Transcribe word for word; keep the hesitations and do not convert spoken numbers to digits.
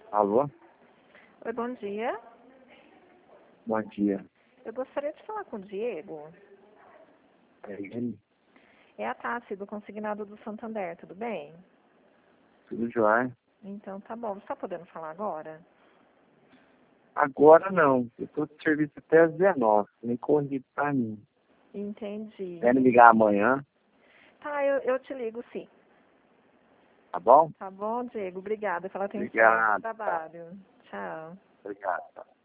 Alô? Oi, bom dia. Bom dia. Eu gostaria de falar com o Diego. É ele? É a Tassi, do Consignado do Santander, tudo bem? Tudo jóia? Então tá bom. Você está podendo falar agora? Agora não. Eu estou de serviço até às dezenove. Nem corrido pra mim. Entendi. Quer me ligar amanhã? Tá, eu, eu te ligo sim. Tá bom? Tá bom, Diego? Obrigada pela atenção. Bom Obrigado. trabalho. Tchau. Obrigado.